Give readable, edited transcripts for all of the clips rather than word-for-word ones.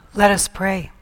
Let us pray.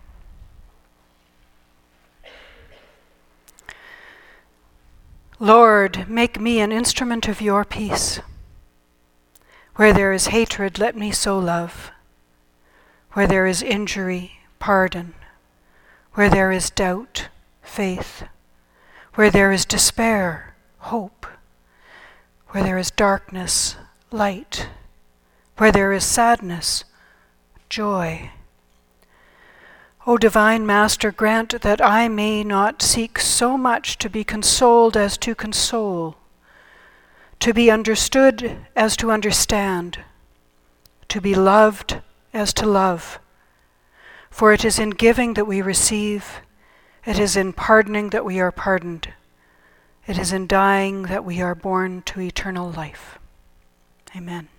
Lord, make me an instrument of your peace. Where there is hatred, let me sow love. Where there is injury, pardon. Where there is doubt, faith. Where there is despair, hope. Where there is darkness, light. Where there is sadness, joy. O divine Master, grant that I may not seek so much to be consoled as to console, to be understood as to understand, to be loved as to love. For it is in giving that we receive, it is in pardoning that we are pardoned, it is in dying that we are born to eternal life. Amen.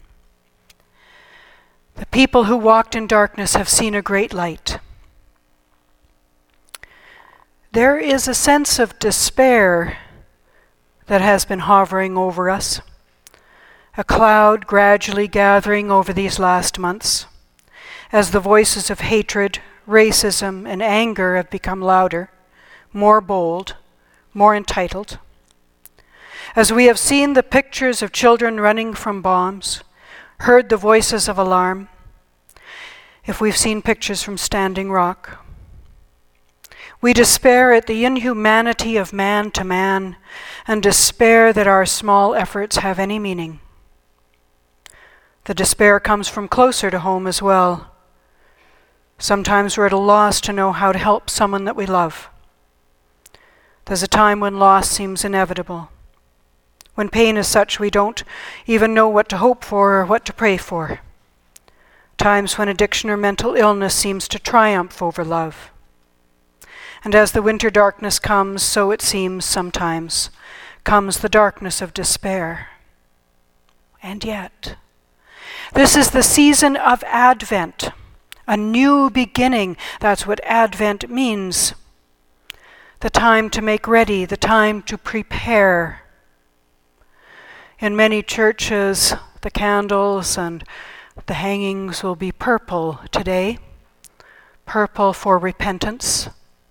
The people who walked in darkness have seen a great light. There is a sense of despair that has been hovering over us, a cloud gradually gathering over these last months, as the voices of hatred, racism, and anger have become louder, more bold, more entitled. As we have seen the pictures of children running from bombs, heard the voices of alarm, if we've seen pictures from Standing Rock, we despair at the inhumanity of man to man and despair that our small efforts have any meaning. The despair comes from closer to home as well. Sometimes we're at a loss to know how to help someone that we love. There's a time when loss seems inevitable, when pain is such we don't even know what to hope for or what to pray for. Times when addiction or mental illness seems to triumph over love. And as the winter darkness comes, so it seems sometimes, comes the darkness of despair. And yet, this is the season of Advent, a new beginning. That's what Advent means. The time to make ready, the time to prepare. In many churches, the candles and the hangings will be purple today, purple for repentance.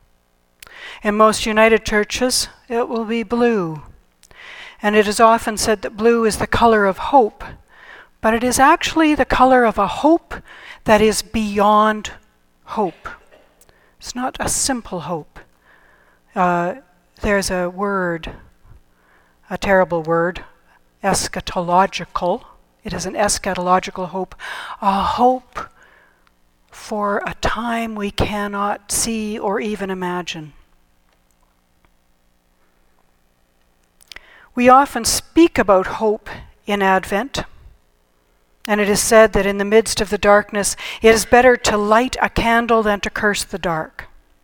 In most United churches, it will be blue. And it is often said that blue is the color of hope, but it is actually the color of a hope that is beyond hope. It's not a simple hope. There's a word, a terrible word, eschatological. It is an eschatological hope, a hope for a time we cannot see or even imagine. We often speak about hope in Advent, and it is said that in the midst of the darkness, it is better to light a candle than to curse the dark.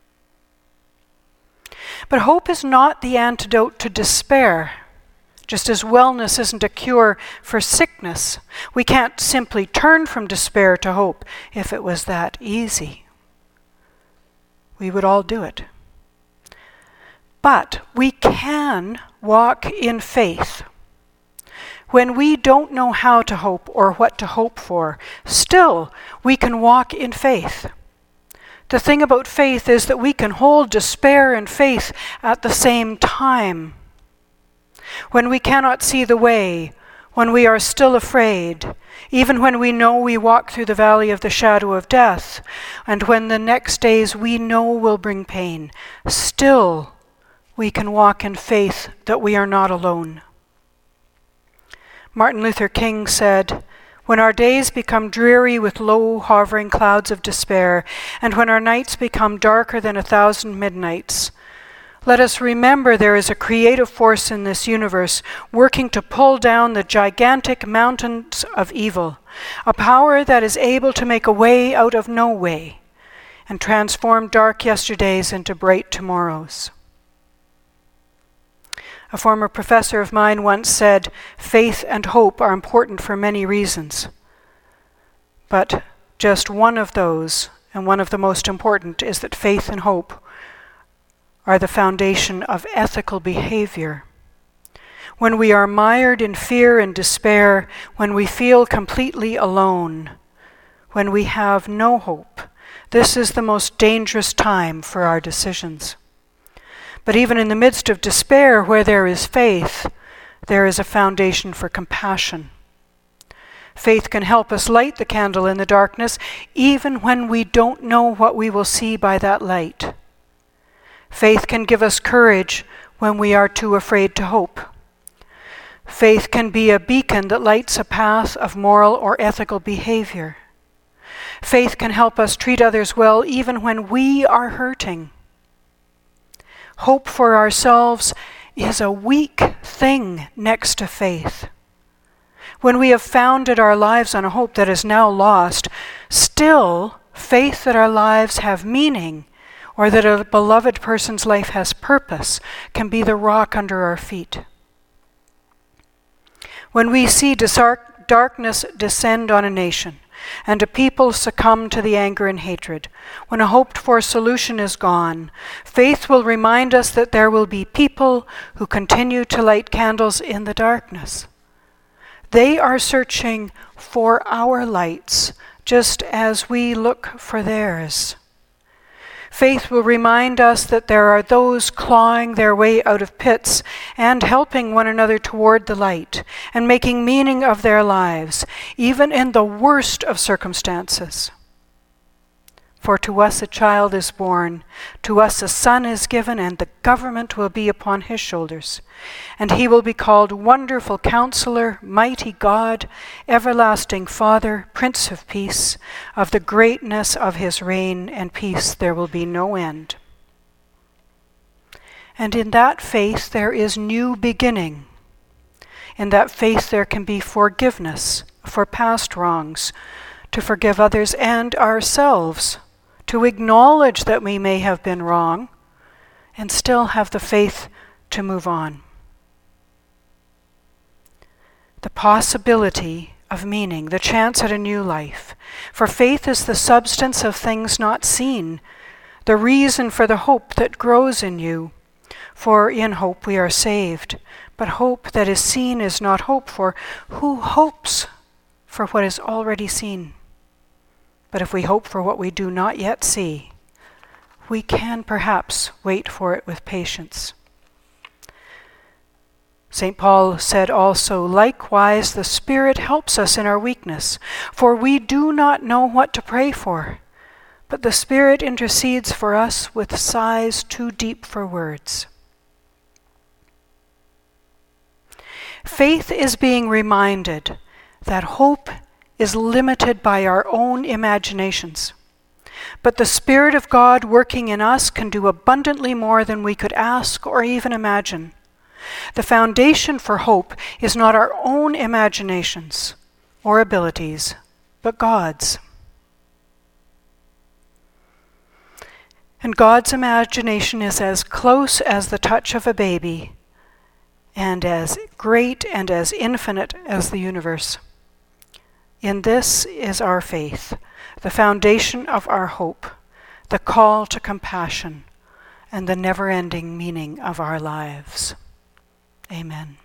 But hope is not the antidote to despair, just as wellness isn't a cure for sickness. We can't simply turn from despair to hope. If it was that easy, we would all do it. But we can walk in faith. When we don't know how to hope or what to hope for, still we can walk in faith. The thing about faith is that we can hold despair and faith at the same time. When we cannot see the way, when we are still afraid, even when we know we walk through the valley of the shadow of death, and when the next days we know will bring pain, still we can walk in faith that we are not alone. Martin Luther King said, "When our days become dreary with low hovering clouds of despair, and when our nights become darker than 1,000 midnights, let us remember there is a creative force in this universe working to pull down the gigantic mountains of evil, a power that is able to make a way out of no way and transform dark yesterdays into bright tomorrows." A former professor of mine once said, "Faith and hope are important for many reasons, but just one of those, and one of the most important, is that faith and hope are the foundation of ethical behavior. When we are mired in fear and despair, when we feel completely alone, when we have no hope, This is the most dangerous time for our decisions. But even in the midst of despair, where there is faith, there is a foundation for compassion. Faith can help us light the candle in the darkness, even when we don't know what we will see by that light. Faith can give us courage when we are too afraid to hope. Faith can be a beacon that lights a path of moral or ethical behavior. Faith can help us treat others well even when we are hurting. Hope for ourselves is a weak thing next to faith. When we have founded our lives on a hope that is now lost, still faith that our lives have meaning or that a beloved person's life has purpose can be the rock under our feet. When we see darkness descend on a nation and a people succumb to the anger and hatred, when a hoped-for solution is gone, faith will remind us that there will be people who continue to light candles in the darkness. They are searching for our lights, just as we look for theirs. Faith will remind us that there are those clawing their way out of pits and helping one another toward the light and making meaning of their lives, even in the worst of circumstances. For to us a child is born, to us a son is given, and the government will be upon his shoulders. And he will be called Wonderful Counselor, Mighty God, Everlasting Father, Prince of Peace. Of the greatness of his reign and peace there will be no end. And in that faith there is new beginning. In that faith there can be forgiveness for past wrongs, to forgive others and ourselves, to acknowledge that we may have been wrong, and still have the faith to move on. The possibility of meaning, the chance at a new life. For faith is the substance of things not seen, the reason for the hope that grows in you. For in hope we are saved, but hope that is seen is not hope, for who hopes for what is already seen? But if we hope for what we do not yet see, we can perhaps wait for it with patience. St. Paul said also, likewise the Spirit helps us in our weakness, for we do not know what to pray for, but the Spirit intercedes for us with sighs too deep for words. Faith is being reminded that hope is limited by our own imaginations. But the Spirit of God working in us can do abundantly more than we could ask or even imagine. The foundation for hope is not our own imaginations or abilities, but God's. And God's imagination is as close as the touch of a baby, and as great and as infinite as the universe. In this is our faith, the foundation of our hope, the call to compassion, and the never-ending meaning of our lives. Amen.